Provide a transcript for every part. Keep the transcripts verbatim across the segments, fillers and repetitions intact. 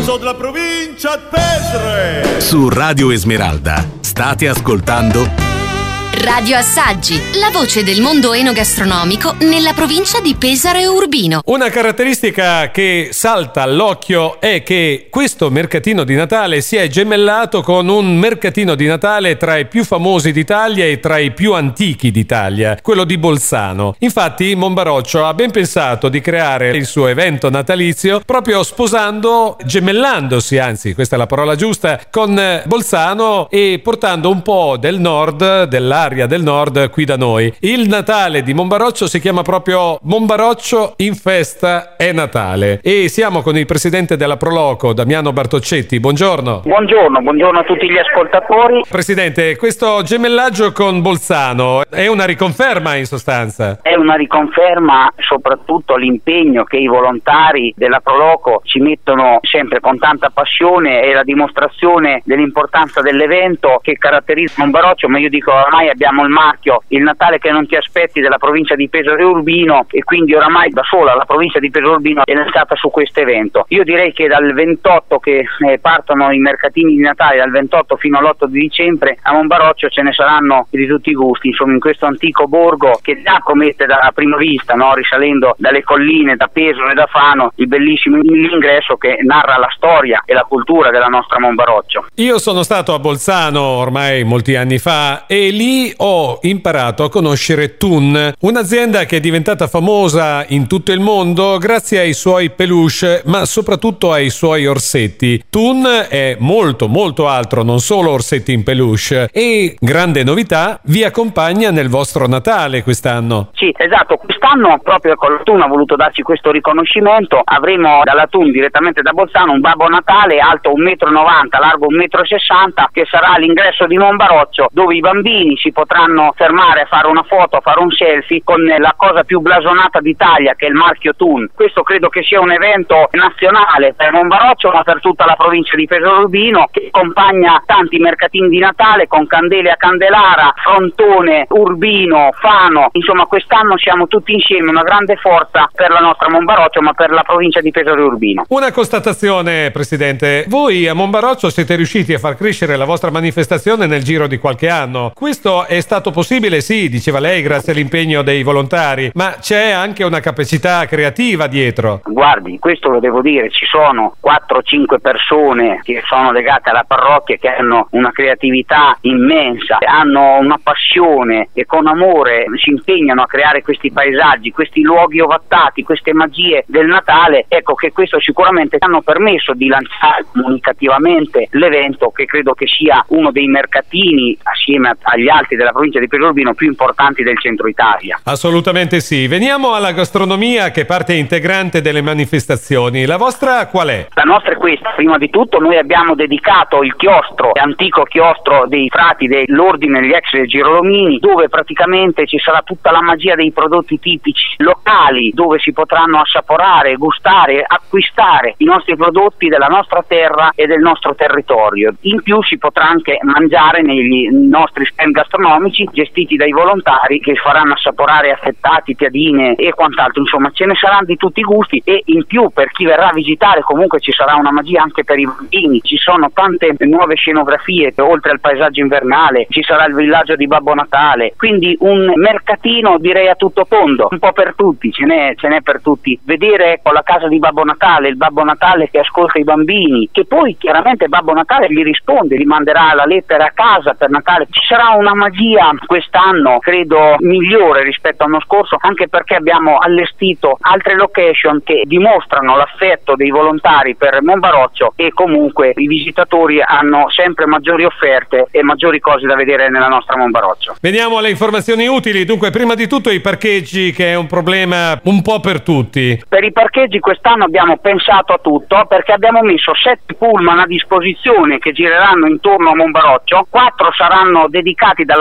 So della provincia di Pesaro. Su Radio Esmeralda state ascoltando Radio Assaggi, la voce del mondo enogastronomico nella provincia di Pesaro e Urbino. Una caratteristica che salta all'occhio è che questo mercatino di Natale si è gemellato con un mercatino di Natale tra i più famosi d'Italia e tra i più antichi d'Italia, quello di Bolzano. Infatti Monbaroccio ha ben pensato di creare il suo evento natalizio proprio sposando, gemellandosi, anzi questa è la parola giusta, con Bolzano e portando un po' del nord, dell'area del nord qui da noi. Il Natale di Monbaroccio si chiama proprio Monbaroccio in festa è Natale e siamo con il presidente della Proloco, Damiano Bartoccetti. Buongiorno. Buongiorno, buongiorno a tutti gli ascoltatori. Presidente, questo gemellaggio con Bolzano è una riconferma in sostanza? È una riconferma, soprattutto l'impegno che i volontari della Proloco ci mettono sempre con tanta passione e la dimostrazione dell'importanza dell'evento che caratterizza Monbaroccio, ma io dico ormai abbiamo il marchio il Natale che non ti aspetti della provincia di Pesaro e Urbino e quindi oramai da sola la provincia di Pesaro e Urbino è nata su questo evento. Io direi che dal ventotto che eh, partono i mercatini di Natale, dal ventotto fino all'otto di dicembre a Monbaroccio ce ne saranno di tutti i gusti, insomma in questo antico borgo che già promette da prima vista, no? Risalendo dalle colline, da Pesaro e da Fano, il bellissimo ingresso che narra la storia e la cultura della nostra Monbaroccio. Io sono stato a Bolzano ormai molti anni fa e lì ho imparato a conoscere Thun, un'azienda che è diventata famosa in tutto il mondo grazie ai suoi peluche, ma soprattutto ai suoi orsetti. Thun è molto molto altro, non solo orsetti in peluche, e grande novità, vi accompagna nel vostro Natale quest'anno. Sì, esatto, quest'anno proprio con la Thun ha voluto darci questo riconoscimento. Avremo dalla Thun direttamente da Bolzano un Babbo Natale alto un metro e novanta, largo un metro e sessanta, che sarà all'ingresso di Monbaroccio, dove i bambini si potranno fermare a fare una foto, a fare un selfie con la cosa più blasonata d'Italia, che è il marchio Thun. Questo credo che sia un evento nazionale per Monbaroccio, ma per tutta la provincia di Pesaro Urbino, che accompagna tanti mercatini di Natale con candele a Candelara, Frontone, Urbino, Fano. Insomma, quest'anno siamo tutti insieme, una grande forza per la nostra Monbaroccio, ma per la provincia di Pesaro Urbino. Una constatazione, Presidente. Voi a Monbaroccio siete riusciti a far crescere la vostra manifestazione nel giro di qualche anno. Questo è stato possibile, sì, diceva lei, grazie all'impegno dei volontari, ma c'è anche una capacità creativa dietro. Guardi, questo lo devo dire, ci sono quattro cinque persone che sono legate alla parrocchia che hanno una creatività immensa, hanno una passione e con amore si impegnano a creare questi paesaggi, questi luoghi ovattati, queste magie del Natale. Ecco che questo sicuramente hanno permesso di lanciare comunicativamente l'evento, che credo che sia uno dei mercatini assieme agli altri della provincia di Pesaro Urbino più importanti del centro Italia. Assolutamente sì. Veniamo alla gastronomia, che è parte integrante delle manifestazioni. La vostra qual è? La nostra è questa. Prima di tutto noi abbiamo dedicato il chiostro, l'antico chiostro dei frati dell'ordine degli ex Girolomini, dove praticamente ci sarà tutta la magia dei prodotti tipici locali, dove si potranno assaporare, gustare, acquistare i nostri prodotti della nostra terra e del nostro territorio. In più si potrà anche mangiare negli nostri stand gastronomici gestiti dai volontari, che faranno assaporare affettati, piadine e quant'altro. Insomma, ce ne saranno di tutti i gusti, e in più per chi verrà a visitare comunque ci sarà una magia anche per i bambini. Ci sono tante nuove scenografie, oltre al paesaggio invernale ci sarà il villaggio di Babbo Natale, quindi un mercatino direi a tutto tondo, un po' per tutti, ce n'è, ce n'è per tutti. Vedere ecco la casa di Babbo Natale, il Babbo Natale che ascolta i bambini, che poi chiaramente Babbo Natale gli risponde, gli manderà la lettera a casa per Natale. Ci sarà una magia quest'anno credo migliore rispetto all'anno scorso, anche perché abbiamo allestito altre location che dimostrano l'affetto dei volontari per Monbaroccio, e comunque i visitatori hanno sempre maggiori offerte e maggiori cose da vedere nella nostra Monbaroccio. Veniamo alle informazioni utili. Dunque, prima di tutto i parcheggi, che è un problema un po' per tutti. Per i parcheggi quest'anno abbiamo pensato a tutto, perché abbiamo messo sette pullman a disposizione che gireranno intorno a Monbaroccio, quattro saranno dedicati dalla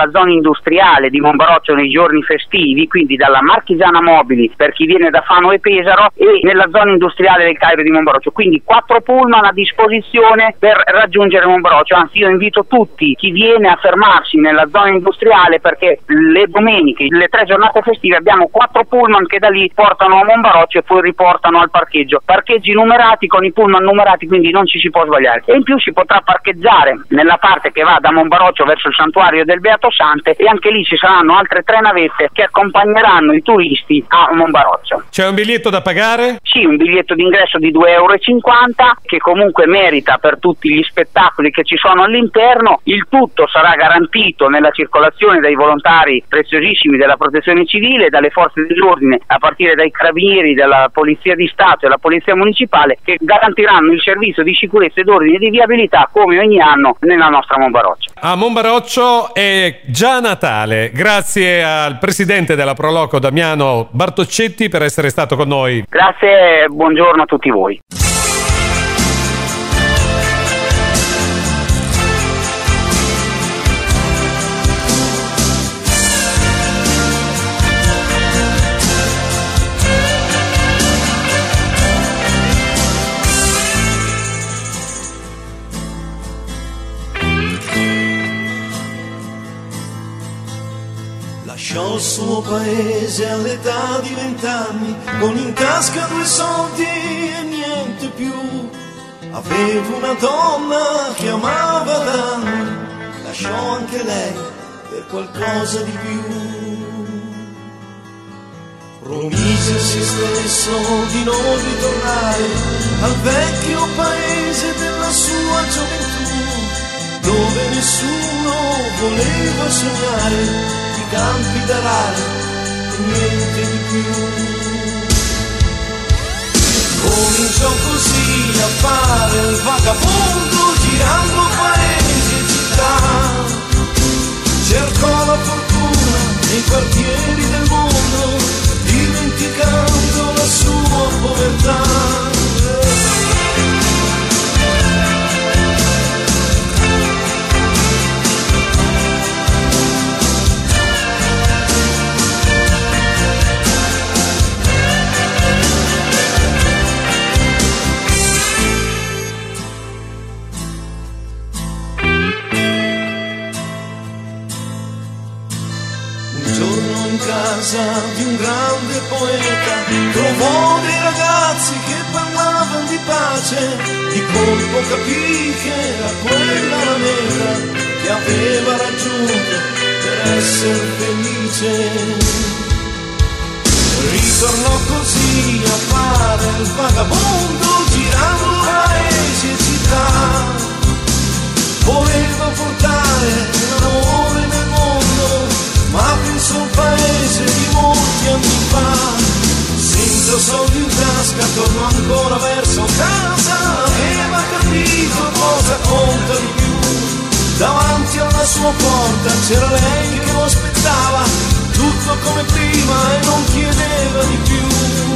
dalla zona industriale di Monbaroccio nei giorni festivi, quindi dalla Marchigiana Mobili per chi viene da Fano e Pesaro e nella zona industriale del Cairo di Monbaroccio, quindi quattro pullman a disposizione per raggiungere Monbaroccio. Anzi, io invito tutti chi viene a fermarsi nella zona industriale, perché le domeniche, le tre giornate festive abbiamo quattro pullman che da lì portano a Monbaroccio e poi riportano al parcheggio, parcheggi numerati con i pullman numerati, quindi non ci si può sbagliare. E in più si potrà parcheggiare nella parte che va da Monbaroccio verso il santuario del Beato Sante, e anche lì ci saranno altre tre navette che accompagneranno i turisti a Monbaroccio. C'è un biglietto da pagare? Sì, un biglietto d'ingresso di due euro e cinquanta che comunque merita per tutti gli spettacoli che ci sono all'interno. Il tutto sarà garantito nella circolazione dai volontari preziosissimi della Protezione Civile, dalle forze dell'ordine, a partire dai carabinieri, della Polizia di Stato e la Polizia Municipale, che garantiranno il servizio di sicurezza ed ordine di viabilità come ogni anno nella nostra Monbaroccio. A Monbaroccio è già Natale. Grazie al presidente della Proloco Damiano Bartoccetti per essere stato con noi. Grazie e buongiorno a tutti voi. Lasciò il suo paese all'età di vent'anni, con in tasca due soldi e niente più. Aveva una donna che amava da anni, lasciò anche lei per qualcosa di più. Promise a se stesso di non ritornare al vecchio paese della sua gioventù, dove nessuno voleva sognare campi d'arare e niente di più. Cominciò così a fare il vagabondo, girando paesi e città. Cercò la fortuna nei quartieri del mondo, dimenticando la sua povertà. Di un grande poeta trovò dei ragazzi che parlavano di pace, di colpo capì che era quella la meta che aveva raggiunto per essere felice. Ritornò così a fare il vagabondo, girando paesi e città. Voleva portare l'amore nel mondo, ma pensò un paese di molti anni fa. Senza soldi in tasca tornò ancora verso casa, aveva capito cosa conta di più. Davanti alla sua porta c'era lei che lo aspettava, tutto come prima e non chiedeva di più.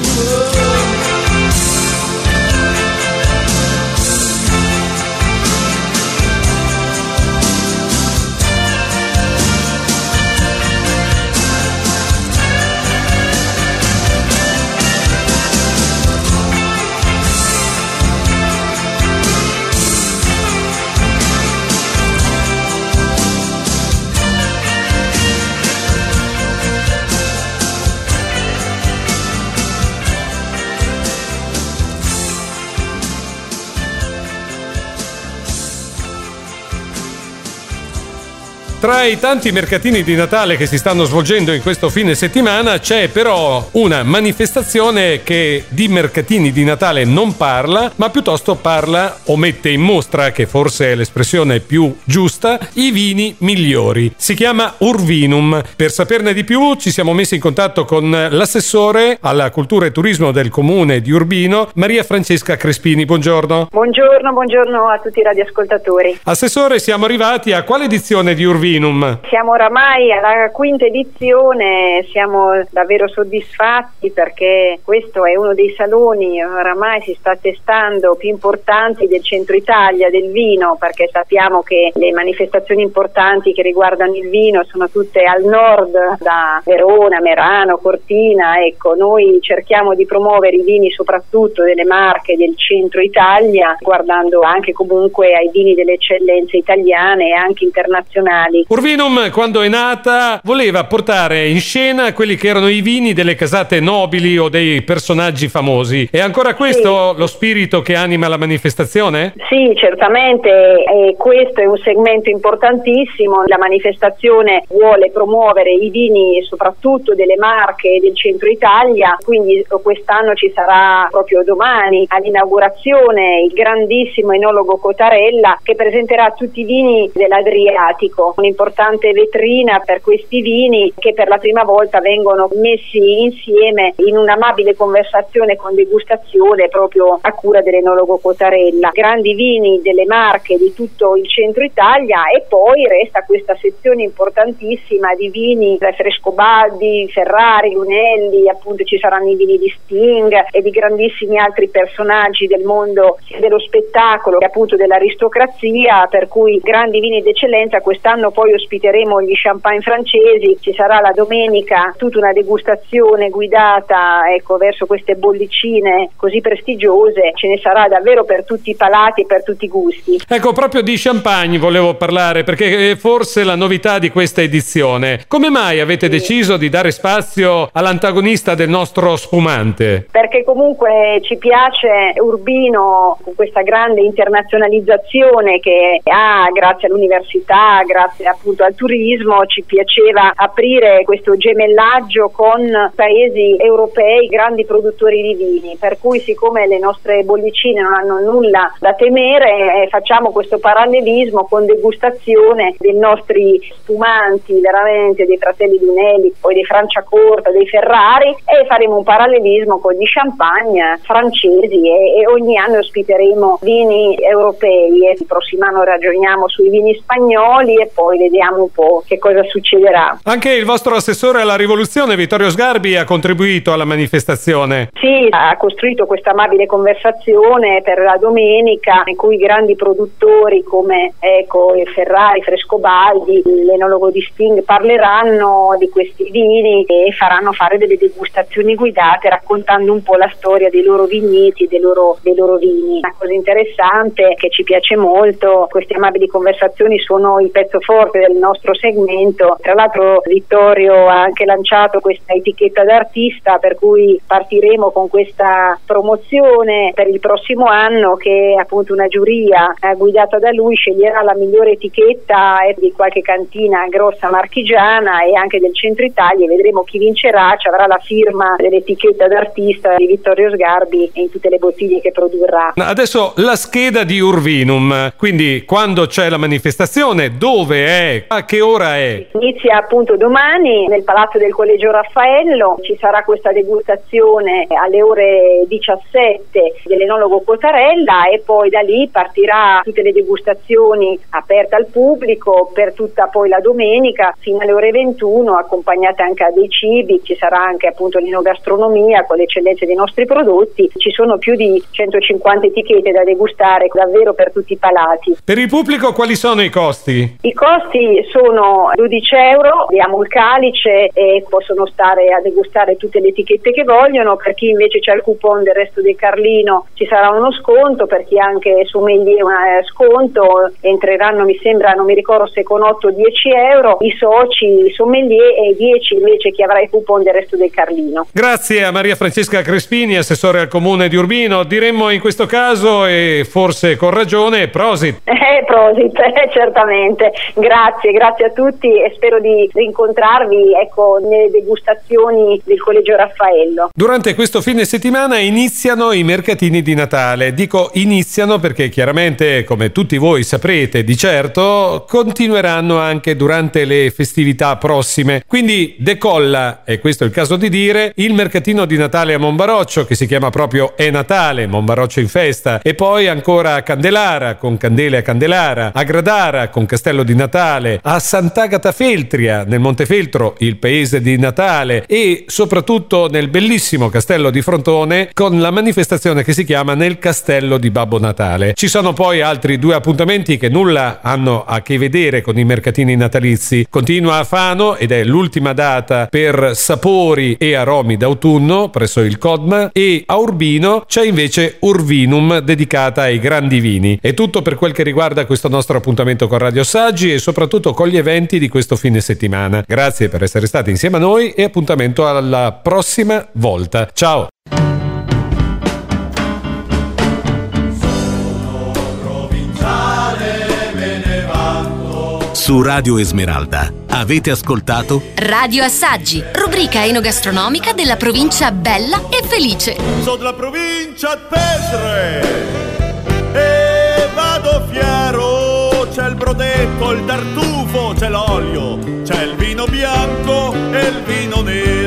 Tra i tanti mercatini di Natale che si stanno svolgendo in questo fine settimana c'è però una manifestazione che di mercatini di Natale non parla, ma piuttosto parla o mette in mostra, che forse è l'espressione più giusta, i vini migliori. Si chiama Urvinum. Per saperne di più ci siamo messi in contatto con l'assessore alla cultura e turismo del comune di Urbino, Maria Francesca Crespini. Buongiorno. Buongiorno, buongiorno a tutti i radioascoltatori. Assessore, siamo arrivati a quale edizione di Urvinum Urvinum? Siamo oramai alla quinta edizione, siamo davvero soddisfatti perché questo è uno dei saloni, oramai si sta testando, più importanti del centro Italia del vino, perché sappiamo che le manifestazioni importanti che riguardano il vino sono tutte al nord, da Verona, Merano, Cortina. Ecco, noi cerchiamo di promuovere i vini soprattutto delle Marche del centro Italia, guardando anche comunque ai vini delle eccellenze italiane e anche internazionali. Urvinum, quando è nata, voleva portare in scena quelli che erano i vini delle casate nobili o dei personaggi famosi. È ancora questo sì. lo spirito che anima la manifestazione? Sì, certamente, e questo è un segmento importantissimo. La manifestazione vuole promuovere i vini soprattutto delle Marche del centro Italia, quindi quest'anno ci sarà proprio domani all'inaugurazione il grandissimo enologo Cotarella che presenterà tutti i vini dell'Adriatico, un'importante vetrina per questi vini che per la prima volta vengono messi insieme in un'amabile conversazione con degustazione proprio a cura dell'enologo Cotarella. Grandi vini delle Marche di tutto il centro Italia, e poi resta questa sezione importantissima di vini da Frescobaldi, Ferrari, Lunelli, appunto ci saranno i vini di Sting e di grandissimi altri personaggi del mondo dello spettacolo e appunto dell'aristocrazia, per cui grandi vini d'eccellenza. Quest'anno poi ospiteremo gli champagne francesi, ci sarà la domenica tutta una degustazione guidata ecco verso queste bollicine così prestigiose, ce ne sarà davvero per tutti i palati e per tutti i gusti. Ecco, proprio di champagne volevo parlare, perché è forse la novità di questa edizione. Come mai avete sì. deciso di dare spazio all'antagonista del nostro spumante? Perché comunque ci piace Urbino con questa grande internazionalizzazione che ha grazie all'università, grazie appunto al turismo. Ci piaceva aprire questo gemellaggio con paesi europei, grandi produttori di vini, per cui siccome le nostre bollicine non hanno nulla da temere, eh, facciamo questo parallelismo con degustazione dei nostri spumanti, veramente dei fratelli Lunelli, poi dei Franciacorta, dei Ferrari, e faremo un parallelismo con gli champagne francesi e, e ogni anno ospiteremo vini europei, e il prossimo anno ragioniamo sui vini spagnoli e poi vediamo un po' che cosa succederà. Anche il vostro assessore alla rivoluzione Vittorio Sgarbi ha contribuito alla manifestazione. Sì, ha costruito questa amabile conversazione per la domenica in cui grandi produttori come ecco il Ferrari, Frescobaldi, l'enologo di Sting parleranno di questi vini e faranno fare delle degustazioni guidate raccontando un po' la storia dei loro vigneti, dei loro, dei loro vini. Una cosa interessante che ci piace molto, queste amabili conversazioni sono il pezzo forte del nostro segmento. Tra l'altro Vittorio ha anche lanciato questa etichetta d'artista, per cui partiremo con questa promozione per il prossimo anno, che è appunto una giuria eh, guidata da lui sceglierà la migliore etichetta eh, di qualche cantina grossa marchigiana e anche del centro Italia, e vedremo chi vincerà. Ci avrà la firma dell'etichetta d'artista di Vittorio Sgarbi in tutte le bottiglie che produrrà. Adesso la scheda di Urvinum, quindi quando c'è la manifestazione, dove è, a che ora è? Inizia appunto domani nel Palazzo del Collegio Raffaello, ci sarà questa degustazione alle ore diciassette dell'enologo Cotarella, e poi da lì partirà tutte le degustazioni aperte al pubblico per tutta poi la domenica fino alle ore ventuno, accompagnate anche a dei cibi. Ci sarà anche appunto l'enogastronomia con le eccellenze dei nostri prodotti. Ci sono più di centocinquanta etichette da degustare davvero per tutti i palati. Per il pubblico quali sono i costi? I costi sono dodici euro, abbiamo il calice e possono stare a degustare tutte le etichette che vogliono. Per chi invece c'è il coupon del Resto del Carlino ci sarà uno sconto, per chi anche sommelier un sconto, entreranno mi sembra, non mi ricordo se con otto o dieci euro i soci, i sommelier, e dieci invece chi avrà il coupon del Resto del Carlino. Grazie a Maria Francesca Crespini, assessore al comune di Urbino. Diremmo in questo caso, e forse con ragione, prosit. Eh, prosit, eh, certamente. Grazie, grazie a tutti e spero di rincontrarvi ecco nelle degustazioni del Collegio Raffaello. Durante questo fine settimana iniziano i mercatini di Natale. Dico iniziano perché chiaramente, come tutti voi saprete di certo, continueranno anche durante le festività prossime. Quindi decolla, e questo è il caso di dire, il mercatino di Natale a Monbaroccio, che si chiama proprio È Natale, Monbaroccio in festa, e poi ancora a Candelara con Candele a Candelara, a Gradara con Castello di Natale Natale, a Sant'Agata Feltria, nel Montefeltro, il paese di Natale, e soprattutto nel bellissimo castello di Frontone con la manifestazione che si chiama Nel Castello di Babbo Natale. Ci sono poi altri due appuntamenti che nulla hanno a che vedere con i mercatini natalizi. Continua a Fano ed è l'ultima data per sapori e aromi d'autunno presso il Codma, e a Urbino c'è invece Urvinum dedicata ai grandi vini. È tutto per quel che riguarda questo nostro appuntamento con Radio Saggi e soprattutto con gli eventi di questo fine settimana. Grazie per essere stati insieme a noi e appuntamento alla prossima volta. Ciao! Su Radio Esmeralda avete ascoltato Radio Assaggi, rubrica enogastronomica della provincia bella e felice. Sono della provincia di Pestre e vado fiero. C'è il brodetto, il tartufo, c'è l'olio, c'è il vino bianco e il vino nero.